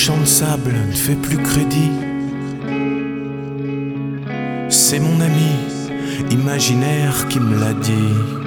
champ de sable ne fait plus crédit. C'est mon ami imaginaire qui me l'a dit.